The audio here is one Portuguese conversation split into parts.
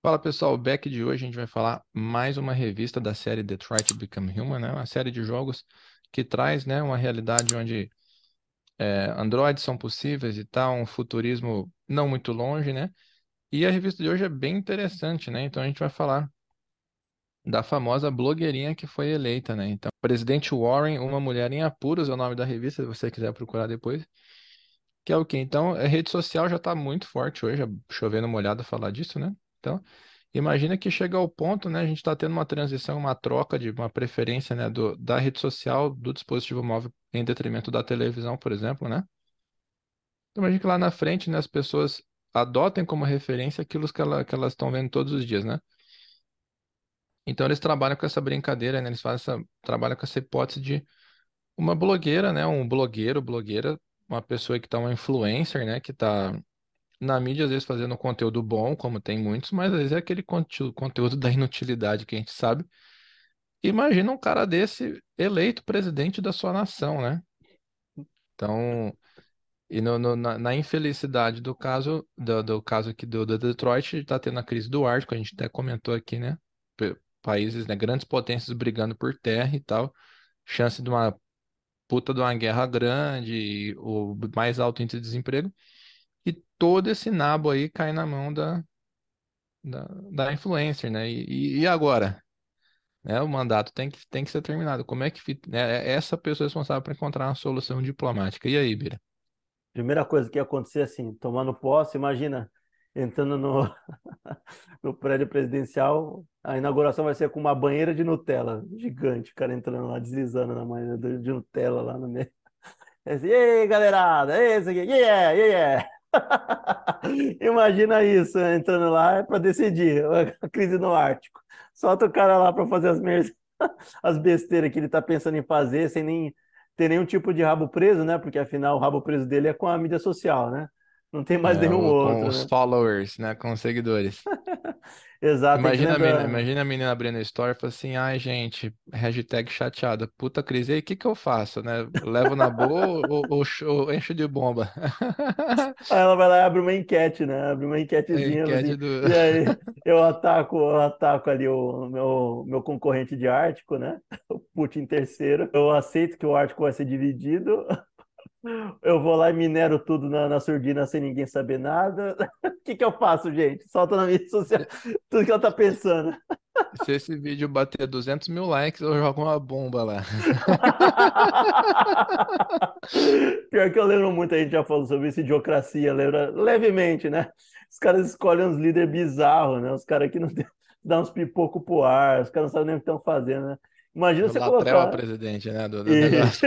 Fala pessoal, o Back de hoje a gente vai falar mais uma revista da série Detroit Become Human, né? Uma série de jogos que traz, né, uma realidade onde androides são possíveis e tal, um futurismo não muito longe, né? E a revista de hoje é bem interessante, né? Então a gente vai falar da famosa blogueirinha que foi eleita, né? Então, Presidente Warren, uma mulher em apuros é o nome da revista, se você quiser procurar depois. Que é o quê? Então, a rede social já está muito forte hoje, chovendo molhado falar disso, né? Então, imagina que chega ao ponto, né? A gente está tendo uma transição, uma troca de uma preferência, né, da rede social, do dispositivo móvel, em detrimento da televisão, por exemplo, né? Então, imagina que lá na frente, né, as pessoas adotem como referência aquilo que elas estão vendo todos os dias, né? Então, eles trabalham com essa brincadeira, né? Eles fazem trabalham com essa hipótese de uma blogueira, né? Um blogueiro, blogueira, uma pessoa que está uma influencer, né? Que está na mídia, às vezes, fazendo conteúdo bom, como tem muitos, mas às vezes é aquele conteúdo da inutilidade que a gente sabe. Imagina um cara desse eleito presidente da sua nação, né? Então, e na infelicidade do caso, do caso aqui do Detroit, está tendo a crise do Ártico, a gente até comentou aqui, né? Países, né? Grandes potências brigando por terra e tal. Chance de uma puta de uma guerra grande, o mais alto índice de desemprego. E todo esse nabo aí cai na mão da influencer, né? E agora? Né? O mandato tem que ser terminado. Como é que né? É essa pessoa responsável por encontrar uma solução diplomática? E aí, Bira? Primeira coisa que ia acontecer assim, tomando posse, imagina, entrando no, no prédio presidencial, a inauguração vai ser com uma banheira de Nutella, gigante, o cara entrando lá, deslizando na banheira de Nutella lá no meio. É assim, e aí, galerada, esse aqui, yeah, yeah. Imagina isso, entrando lá para decidir a crise no Ártico. Solta o cara lá para fazer as besteiras que ele tá pensando em fazer, sem nem ter nenhum tipo de rabo preso, né? Porque afinal o rabo preso dele é com a mídia social, né? Não tem mais nenhum Com outro, os né? followers, né? Com os seguidores. Exato, a gente lembra. Imagina a menina abrindo a story e fala assim, ai, gente, hashtag chateada, puta crise, e aí, o que que eu faço, né? Levo na boa ou encho de bomba? Aí ela vai lá e abre uma enquete, né? Abre uma É a enquetezinha, fala enquete assim, do... e aí eu ataco ali o meu concorrente de Ártico, né? O Putin terceiro. Eu aceito que o Ártico vai ser dividido. Eu vou lá e minero tudo na surdina sem ninguém saber nada. O que que eu faço, gente? Solta na mídia social tudo que ela tá pensando. Se esse vídeo bater 200 mil likes, eu jogo uma bomba lá. Pior que eu lembro muito, a gente já falou sobre isso, idiocracia, lembra levemente, né? Os caras escolhem uns líderes bizarros, né? Os caras que não tem, dá uns pipocos pro ar, os caras não sabem nem o que estão fazendo, né? Imagina você Latrell, colocar. presidente, né, do Isso. negócio.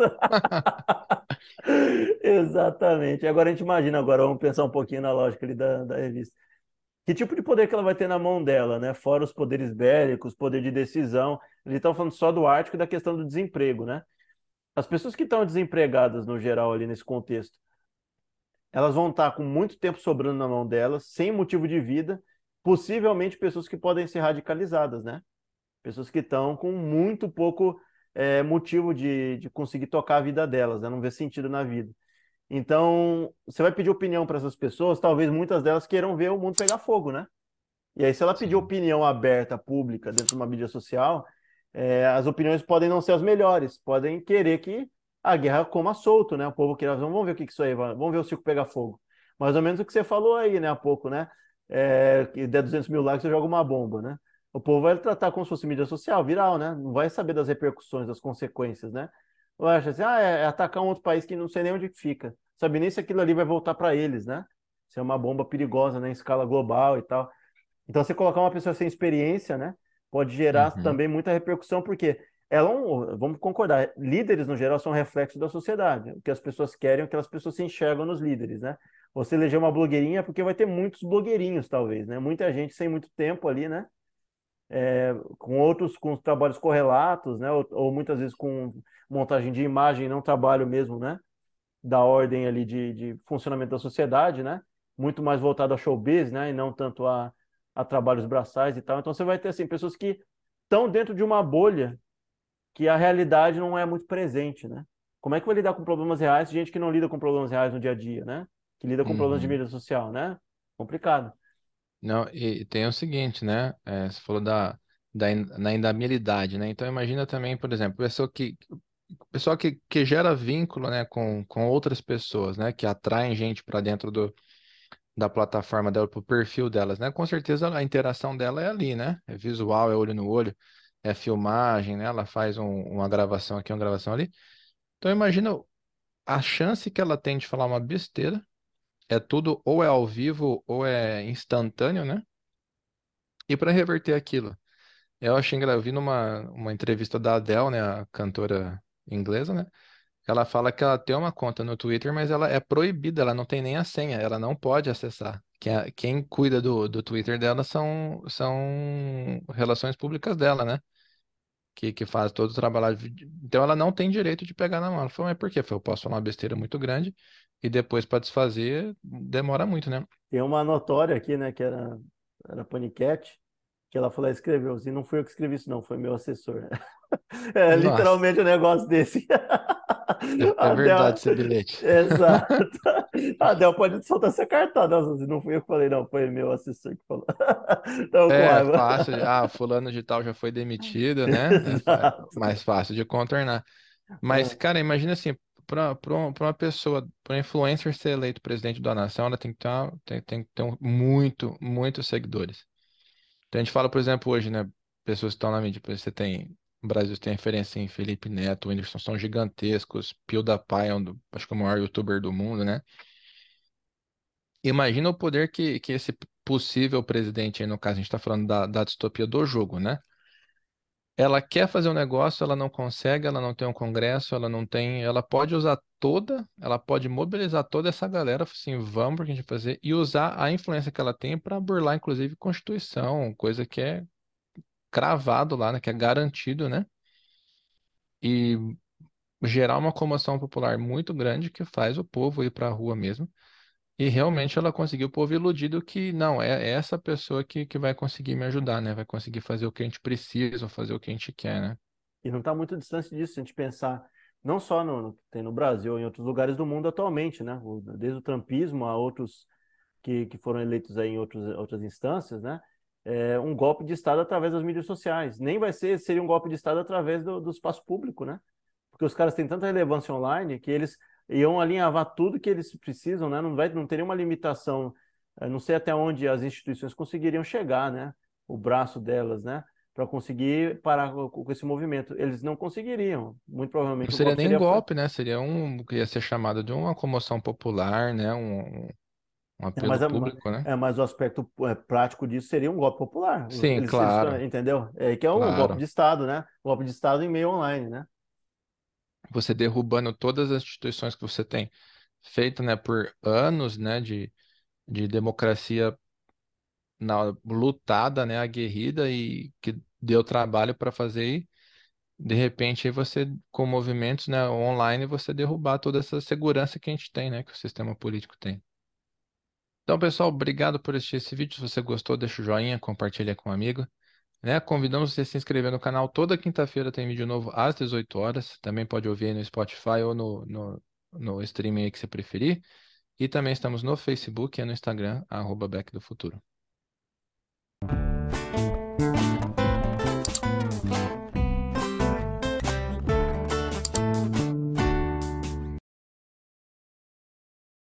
Exatamente. Agora a gente imagina, agora vamos pensar um pouquinho na lógica ali da revista. Que tipo de poder que ela vai ter na mão dela, né? Fora os poderes bélicos, poder de decisão. Eles estão falando só do Ártico e da questão do desemprego, né? As pessoas que estão desempregadas no geral ali nesse contexto, elas vão estar com muito tempo sobrando na mão delas, sem motivo de vida, possivelmente pessoas que podem ser radicalizadas, né? Pessoas que estão com muito pouco motivo de conseguir tocar a vida delas, né? Não vê sentido na vida. Então, você vai pedir opinião para essas pessoas, talvez muitas delas queiram ver o mundo pegar fogo, né? E aí, se ela pedir Sim. opinião aberta, pública, dentro de uma mídia social, as opiniões podem não ser as melhores, podem querer que a guerra coma solto, né? O povo queira, vamos ver o que que isso aí vai, vamos ver o circo pegar fogo. Mais ou menos o que você falou aí, né, há pouco, né? Que der 200 mil likes, você joga uma bomba, né? O povo vai tratar como se fosse mídia social, viral, né? Não vai saber das repercussões, das consequências, né? Ou acha assim, é atacar um outro país que não sei nem onde fica. Sabe nem se aquilo ali vai voltar para eles, né? Se é uma bomba perigosa, né, em escala global e tal. Então, você colocar uma pessoa sem experiência, né, pode gerar Uhum. também muita repercussão, porque vamos concordar, líderes no geral são reflexo da sociedade. O que as pessoas querem, o que as pessoas se enxergam nos líderes, né? Você eleger uma blogueirinha é porque vai ter muitos blogueirinhos, talvez, né? Muita gente sem muito tempo ali, né? Com outros, com trabalhos correlatos, né? Ou muitas vezes com montagem de imagem, não trabalho mesmo, né? Da ordem ali de funcionamento da sociedade, né? Muito mais voltado a showbiz, né? E não tanto a trabalhos braçais e tal. Então você vai ter assim pessoas que estão dentro de uma bolha que a realidade não é muito presente, né? Como é que vai lidar com problemas reais? Gente que não lida com problemas reais no dia a dia, né? Que lida com problemas de Uhum. mídia social, né? Complicado. Não, e tem o seguinte, né? Você falou na indabilidade, né? Então imagina também, por exemplo, pessoa que gera vínculo, né, com outras pessoas, né? Que atraem gente para dentro da plataforma dela, pro perfil delas, né? Com certeza a interação dela é ali, né? É visual, é olho no olho, é filmagem, né? Ela faz uma gravação aqui, uma gravação ali. Então imagina a chance que ela tem de falar uma besteira. É tudo ou é ao vivo ou é instantâneo, né? E para reverter aquilo, eu achei engraçado, eu vi numa uma entrevista da Adele, né, a cantora inglesa, né? Ela fala que ela tem uma conta no Twitter, mas ela é proibida, ela não tem nem a senha, ela não pode acessar. Quem cuida do Twitter dela são relações públicas dela, né? Que faz todo o trabalho. Então ela não tem direito de pegar na mão. Ela falou, mas por quê? Eu falei, eu posso falar uma besteira muito grande e depois para desfazer demora muito, né? Tem uma notória aqui, né, que era Panicat, que ela falou, escreveu, assim, não fui eu que escrevi isso, não, foi meu assessor. É Nossa, literalmente um negócio desse. é A verdade Del... esse bilhete. Exato. A Del pode soltar essa cartada. Nossa, assim, não fui eu que falei, não, foi meu assessor que falou. Tava com É raiva. fácil, fulano de tal já foi demitido, né? Exato. Mais fácil de contornar. Mas, Ah, cara, imagina assim, para uma pessoa, para influencer ser eleito presidente da nação, ela tem que ter, tem que ter muitos seguidores. Então a gente fala, por exemplo, hoje, né? Pessoas que estão na mídia, por exemplo, você tem, o Brasil tem referência em Felipe Neto, Whindersson, são gigantescos, PewDiePie é acho que é o maior youtuber do mundo, né? Imagina o poder que esse possível presidente, aí no caso, a gente está falando da distopia do jogo, né? Ela quer fazer um negócio, ela não consegue, ela não tem um congresso, ela não tem. Ela pode mobilizar toda essa galera, assim, vamos porque a gente vai fazer, e usar a influência que ela tem para burlar, inclusive, Constituição, coisa que é cravado lá, né? Que é garantido, né? E gerar uma comoção popular muito grande que faz o povo ir para a rua mesmo. E realmente ela conseguiu o povo iludido que não, é essa pessoa que vai conseguir me ajudar, né? Vai conseguir fazer o que a gente precisa, fazer o que a gente quer, né? e não está muito distante disso, se a gente pensar não só no que tem no Brasil, em outros lugares do mundo atualmente, né? Desde o trumpismo a outros que foram eleitos aí em outras instâncias, né? É um golpe de Estado através das mídias sociais. Nem vai ser, seria um golpe de Estado através do espaço público, né? Porque os caras têm tanta relevância online que eles iam alinhavar tudo que eles precisam, né? Não teria uma limitação, não sei até onde as instituições conseguiriam chegar, né? O braço delas, né? Para conseguir parar com esse movimento. Eles não conseguiriam. Muito Não provavelmente o seria golpe nem seria. golpe, né? Seria ia ser chamado de uma comoção popular, né? Um É, apelo público, né? mas o aspecto prático disso seria um golpe popular. Sim, Eles, claro, entendeu? É que é um golpe claro. de Estado, né? Golpe de Estado em meio online, né? Você derrubando todas as instituições que você tem feito, né, por anos, né, de democracia lutada, né, aguerrida e que deu trabalho para fazer e de repente aí você com movimentos, né, online você derrubar toda essa segurança que a gente tem, né, que o sistema político tem. Então, pessoal, obrigado por assistir esse vídeo. Se você gostou, deixa o joinha, compartilha com um amigo, né? Convidamos você a se inscrever no canal. Toda quinta-feira tem vídeo novo às 18 horas. Também pode ouvir aí no Spotify ou no streaming aí que você preferir. E também estamos no Facebook e no Instagram, @Back do Futuro.